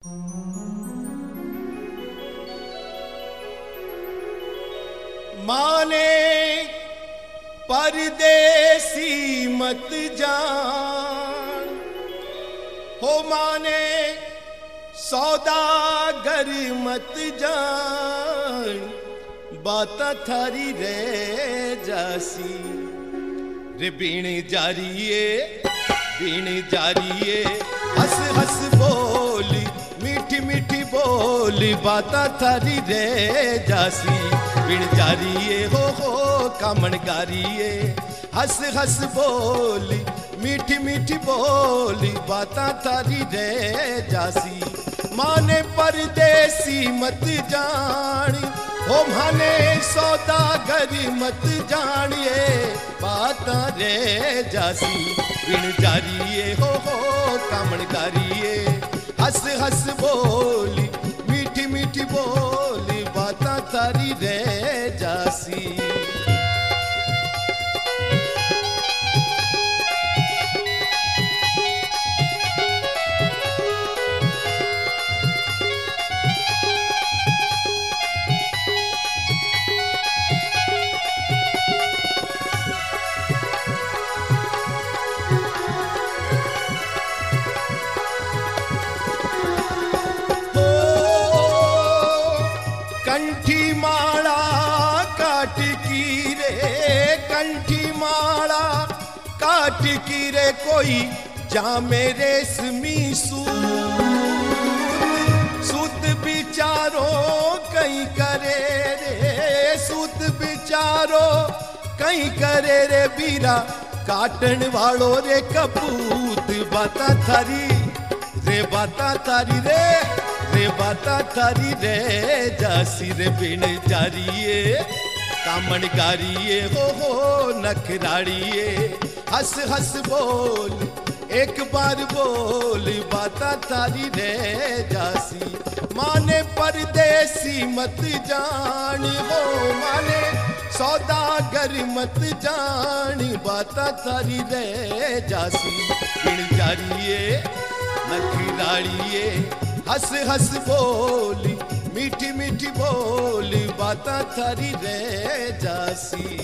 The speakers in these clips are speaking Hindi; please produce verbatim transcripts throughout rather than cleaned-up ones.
माने परदेसी मत जान हो, माने सौदागर मत जान, बात थारी रे जासी रे बीण जारिए बीण जारिए, हस हस बोली मीठी मीठी बोली, बात थारी रे जासी बीण जारिए हो हो कामण गारिए, हस हस बोली मीठी मीठी बोली, बाता थारी रे जासी। माने परदेसी मत जानी हो, माने सौदागरी मत जानिए, बाता रे जासी बिन जारिए हो हो कामण गारिए, हस हस बोली मीठी मीठी बोली, बाता थारी रे जासी। कंठी माला काट की रे, कंठी माला काट की रे, कोई जामे रेशमी सूत, सूत बिचारो कहीं करे रे, सूत बिचारो कहीं करे रे, बीरा काटन वालो रे कपूत, बाता थारी रे बाता थारी रे रे बाता थारी रे जासी रे बिन जारिए कामण गारिए हो हो नखराड़िए, हस हस बोल एक बार बोल, बाता थारी रे जासी। माने परदेसी मत जानी हो, माने सौदागर मत जानी, बाता थारी रे जासी बिन जारिए नखराड़िए, हस हस बोली मीठी मीठी बोली, बाता थारी रे जासी।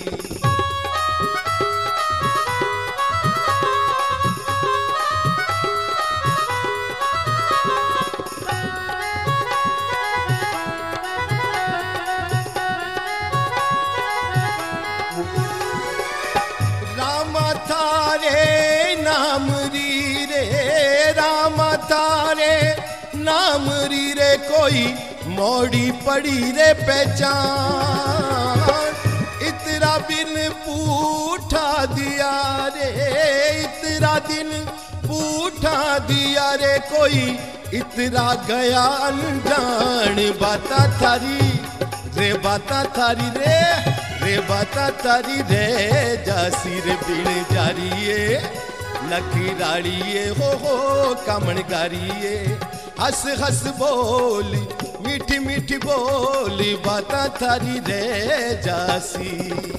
रामा थारे नाम री रे, रामा थारे नाम री रे, कोई मोड़ी पड़ी रे पहचान, इतरा बिन पूठा दिया रे, इतरा दिन पूठा दिया रे, कोई इतरा गया अनजान, बाता थारी रे बाता थारी रे रे बाता थारी रे जासी रे बिन जारिए नखराड़िए हो हो कामण गारिए, हस हस बोली मीठी मीठी बोली, बाता थारी रे जासी।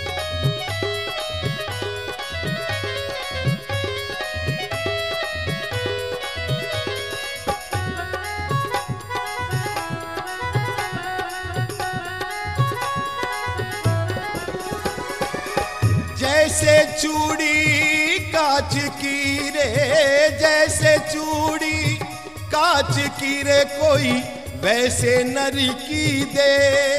जैसे चूड़ी कांच की रे, जैसे चूड़ी कांच की रे, कोई वैसे नरी की दे,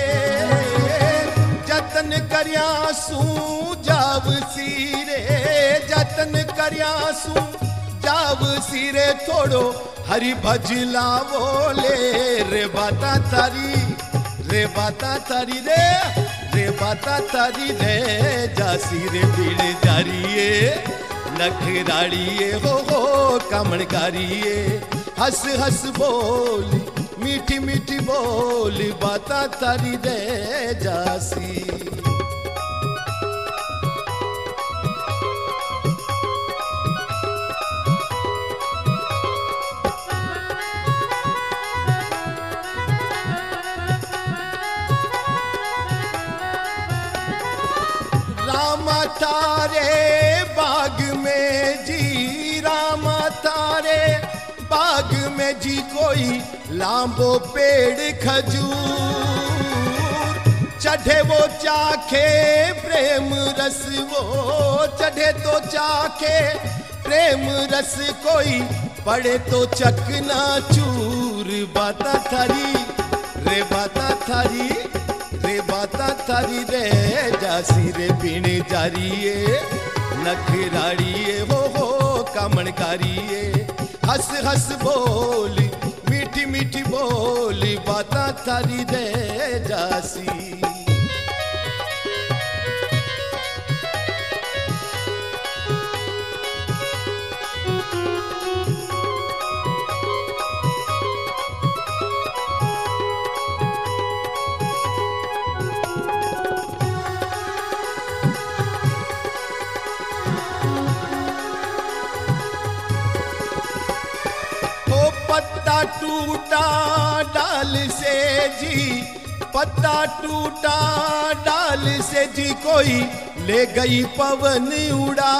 जतन करया सू जाव सीरे, जतन करया सू जाव सीरे, थोड़ो हरि भजला बोले रे, बाता थारी रे बाता थारी रे रे बाता थारी रे जासी रे बिन जारिए नखराड़िए हो हो कामण गारिए, हस हस बोली मीठी मीठी बोली, बाता थारी रे जासी। रामा थारे बाग में जी, रामा थारे बाग बाग में जी कोई लांबो पेड़ खजूर, चढ़े वो चाखे प्रेम रस, वो चढ़े तो चाखे प्रेम रस, कोई पड़े तो चकना चूर। बाता थारी रे बाता थारी रे बाता थारी रे जासी रे बिन जारिए नखराड़िए हो हो कामणकारिए। हंस हंस बोली मीठी मीठी बोली बाता थारी रे जासी। पत्ता टूटा डाल से जी, पत्ता टूटा डाल से जी, कोई ले गई पवन उड़ा।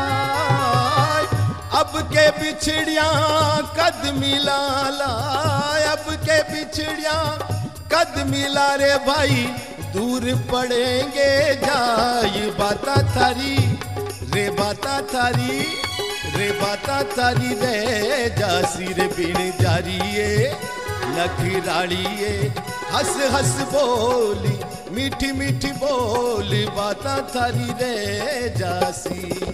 अब के बिछड़िया कद मिला ला, अब के बिछड़िया कद मिला रे भाई, दूर पड़ेंगे जाई। बाता थारी रे बाता थारी रे बाता थारी रे जासी रे बिन जारिए नखराड़िए। हंस हंस बोली मीठी मीठी बोली बाता थारी रे जासी।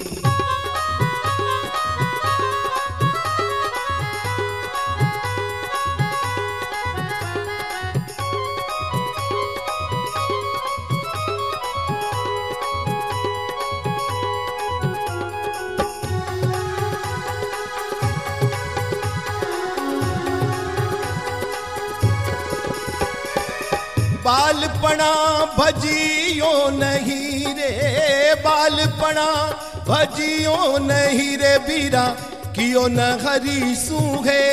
बालपना भजियो नहीं रे, बालपना भजियो नहीं रे बीरा, कियो न हरी सूहे।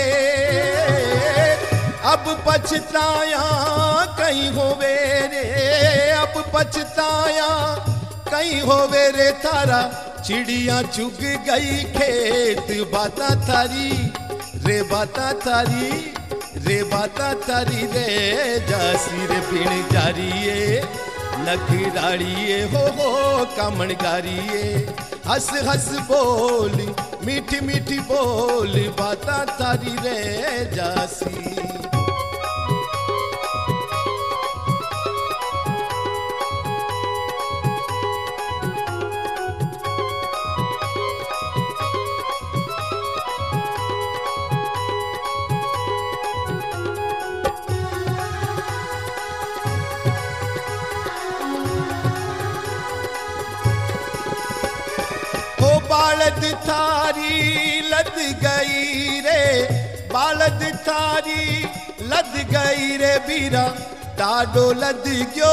अब पछताया कहीं होवे रे, अब पछताया कहीं होवे रे, थारा चिड़िया चुग गई खेत। बाता थारी रे बाता थारी रे बाता थारी रे जासी रे बिन जारिए नखराड़िए हो हो कामणगारिए। हंस हंस बोली मीठी मीठी बोली बाता थारी रे जासी। बालद थारी लद गई रे, बालद थारी लद गई रे बीरा, टाडो लद गयो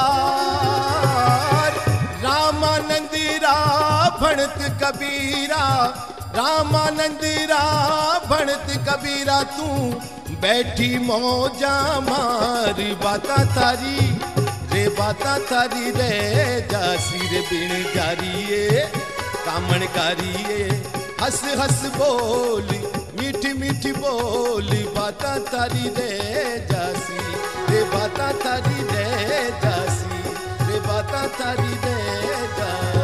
भार। रामानंद रा भणत कबीरा, रामानंद रा भणत कबीरा, तू बैठी मौजा मार। बाता थारी रे बाता थारी रे जासी रे बिन जारिए कामणकारिए। हंस हंस बोली मीठी मीठी बोली बाता थारी रे जासी रे बाता थारी रे जासी रे बाता थारी रे जासी।